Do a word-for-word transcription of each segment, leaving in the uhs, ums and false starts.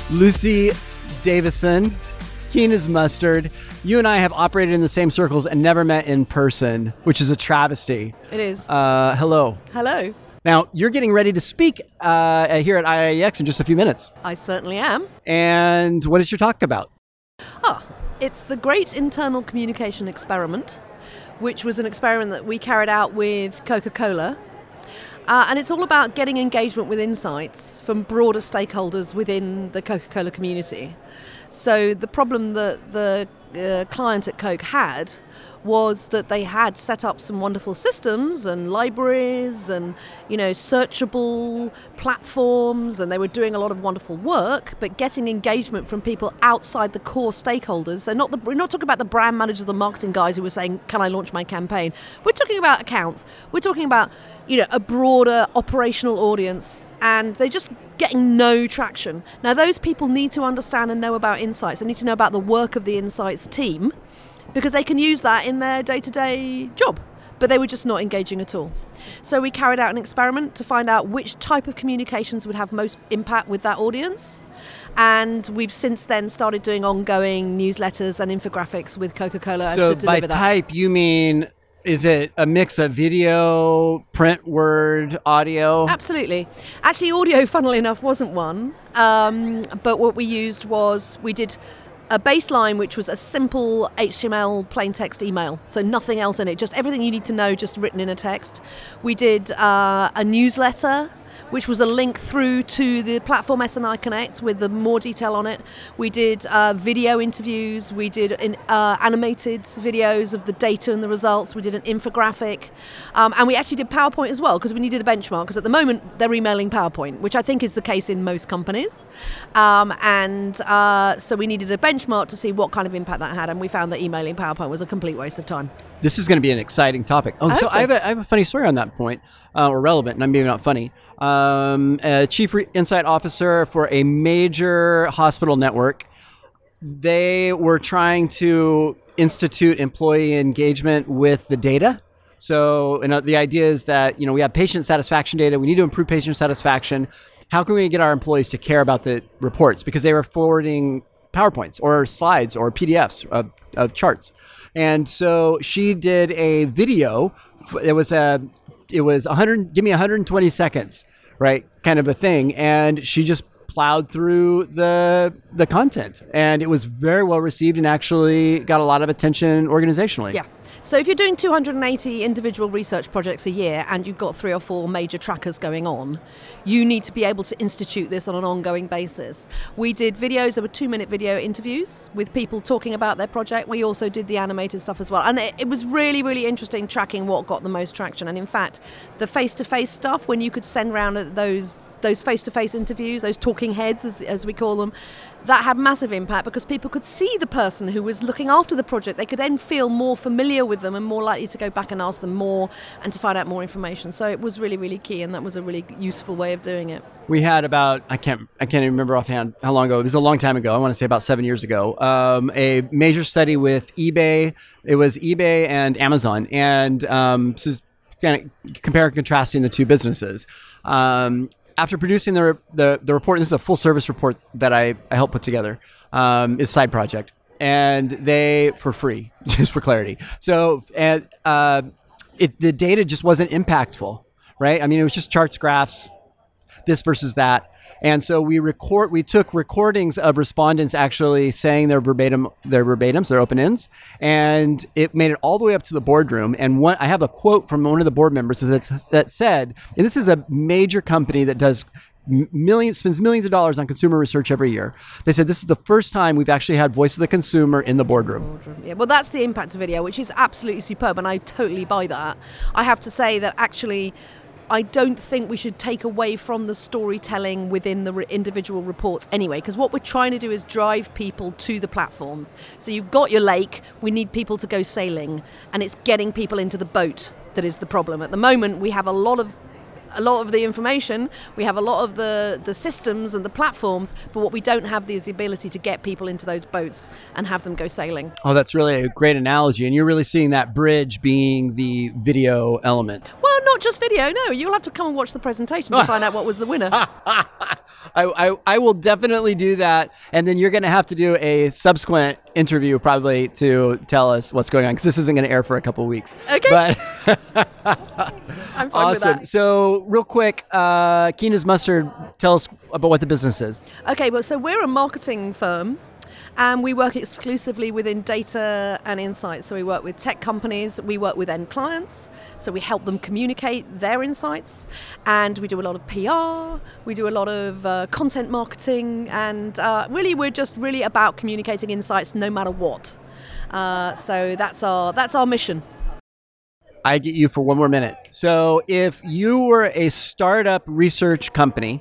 Lucy Davison, keen as mustard. You and I have operated in the same circles and never met in person, which is a travesty. It is. Uh, hello. Hello. Now, you're getting ready to speak uh, here at I I E X in just a few minutes. I certainly am. And what is your talk about? Ah, it's the Great Internal Communication Experiment, which was an experiment that we carried out with Coca-Cola. Uh, and it's all about getting engagement with insights from broader stakeholders within the Coca-Cola community. So the problem that the uh, client at Coke had was that they had set up some wonderful systems and libraries and, you know, searchable platforms, and they were doing a lot of wonderful work, but getting engagement from people outside the core stakeholders. So not the, we're not talking about the brand managers, the marketing guys who were saying, can I launch my campaign? We're talking about accounts. We're talking about, you know, a broader operational audience, and they're just getting no traction. Now, those people need to understand and know about insights. They need to know about the work of the insights team, because they can use that in their day-to-day job, but they were just not engaging at all. So we carried out an experiment to find out which type of communications would have most impact with that audience, and we've since then started doing ongoing newsletters and infographics with Coca-Cola so to deliver by that. type, you mean, is it a mix of video, print, word, audio? Absolutely. Actually, audio, funnily enough, wasn't one, um, but what we used was, we did a baseline, which was a simple H T M L plain text email, so nothing else in it, just everything you need to know, just written in a text. We did uh, a newsletter, which was a link through to the platform S N I Connect with the more detail on it. We did uh, video interviews, we did in, uh, animated videos of the data and the results, we did an infographic, um, and we actually did PowerPoint as well, because we needed a benchmark, because at the moment they're emailing PowerPoint, which I think is the case in most companies. Um, and uh, so we needed a benchmark to see what kind of impact that had, and we found that emailing PowerPoint was a complete waste of time. This is going to be an exciting topic. Oh, I so, hope so. I, have a, I have a funny story on that point, uh, or relevant, and maybe not funny. Um, a chief re- insight officer for a major hospital network. They were trying to institute employee engagement with the data. So, you know, the idea is that, you know, we have patient satisfaction data. We need to improve patient satisfaction. How can we get our employees to care about the reports? Because they were forwarding PowerPoints or slides or P D Fs of, of charts. And so she did a video. It was a, it was one hundred, give me one hundred twenty seconds, right? Kind of a thing. And she just plowed through the the content, and it was very well received and actually got a lot of attention organizationally. Yeah. So if you're doing two hundred eighty individual research projects a year and you've got three or four major trackers going on, you need to be able to institute this on an ongoing basis. We did videos, there were two minute video interviews with people talking about their project. We also did the animated stuff as well. And it, it was really, really interesting tracking what got the most traction. And in fact, the face-to-face stuff, when you could send around those those face-to-face interviews, those talking heads, as, as we call them, that had massive impact because people could see the person who was looking after the project. They could then feel more familiar with them and more likely to go back and ask them more and to find out more information. So it was really, really key, and that was a really useful way of doing it. We had about, I can't I can't even remember offhand how long ago. It was a long time ago. I want to say about seven years ago. Um, a major study with eBay. It was eBay and Amazon. And um, this is kind of compare and contrasting the two businesses. Um, After producing the, the the report, this is a full service report that I, I helped put together. Um, it's a side project, and they for free, just for clarity. So, and uh, it the data just wasn't impactful, right? I mean, it was just charts, graphs, this versus that. And so we record, we took recordings of respondents actually saying their verbatim, their verbatims, their open ends, and it made it all the way up to the boardroom. And one, I have a quote from one of the board members that, that said, and this is a major company that does millions, spends millions of dollars on consumer research every year. They said, this is the first time we've actually had voice of the consumer in the boardroom. Yeah, well, that's the impact of video, which is absolutely superb, and I totally buy that. I have to say that actually, I don't think we should take away from the storytelling within the re- individual reports anyway, because what we're trying to do is drive people to the platforms. So you've got your lake, we need people to go sailing, and it's getting people into the boat that is the problem. At the moment, we have a lot of a lot of the information, we have a lot of the, the systems and the platforms, but what we don't have is the ability to get people into those boats and have them go sailing. Oh, that's really a great analogy. And you're really seeing that bridge being the video element. Well, not just video, no. You'll have to come and watch the presentation to find out what was the winner. I, I, I will definitely do that. And then you're going to have to do a subsequent interview probably to tell us what's going on, because this isn't going to air for a couple of weeks. Okay. But I'm fine awesome. with that. So real quick, uh, Keen as Mustard, tell us about what the business is. Okay, well, so we're a marketing firm. And we work exclusively within data and insights. So we work with tech companies, we work with end clients, so we help them communicate their insights. And we do a lot of P R, we do a lot of uh, content marketing, and uh, really we're just really about communicating insights no matter what. Uh, so that's our that's our mission. I get you for one more minute. So if you were a startup research company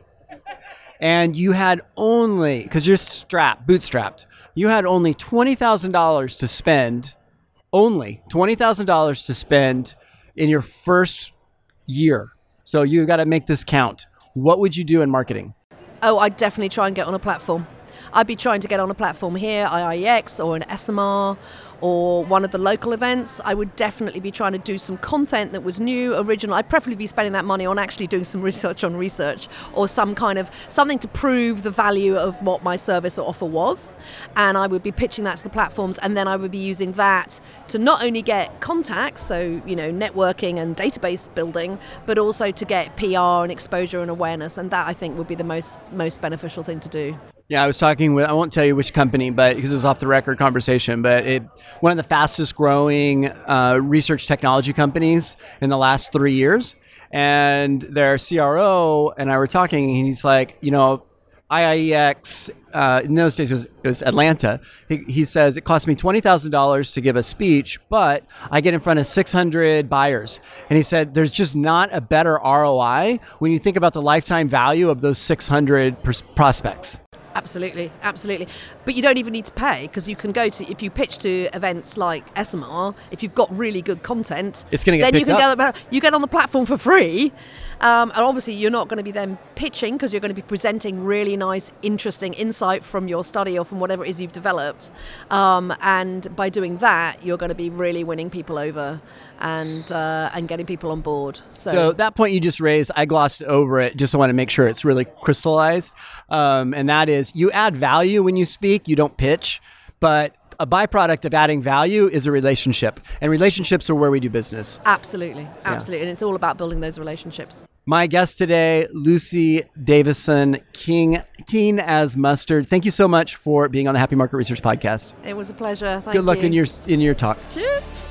and you had only, because you're strapped, bootstrapped, you had only twenty thousand dollars to spend, only twenty thousand dollars to spend in your first year. So you got to make this count. What would you do in marketing? Oh, I'd definitely try and get on a platform. I'd be trying to get on a platform here, I I E X or an S M R or one of the local events. I would definitely be trying to do some content that was new, original. I'd preferably be spending that money on actually doing some research on research, or some kind of something to prove the value of what my service or offer was. And I would be pitching that to the platforms, and then I would be using that to not only get contacts, so, you know, networking and database building, but also to get P R and exposure and awareness. And that, I think, would be the most most beneficial thing to do. Yeah, I was talking with, I won't tell you which company, but because it was off the record conversation, but it one of the fastest growing uh, research technology companies in the last three years. And their C R O and I were talking, and he's like, you know, I I E X, uh, in those days it was, it was Atlanta. He, he says, it cost me twenty thousand dollars to give a speech, but I get in front of six hundred buyers. And he said, there's just not a better R O I when you think about the lifetime value of those six hundred pers- prospects. Absolutely, absolutely. But you don't even need to pay, because you can go to, if you pitch to events like S M R, if you've got really good content, it's going to get then you picked can up. Get, you get on the platform for free. Um, and obviously you're not going to be then pitching, because you're going to be presenting really nice, interesting insight from your study or from whatever it is you've developed. Um, and by doing that, you're going to be really winning people over and uh, and getting people on board. So, so that point you just raised, I glossed over it. Just want to make sure it's really crystallized. Um, and that is, you add value when you speak, you don't pitch, but a byproduct of adding value is a relationship, and relationships are where we do business. Absolutely, absolutely. Yeah. And it's all about building those relationships. My guest today, Lucy Davison, King, Keen as Mustard. Thank you so much for being on the Happy Market Research Podcast. It was a pleasure. Thank Good luck you. in your in your talk. Cheers.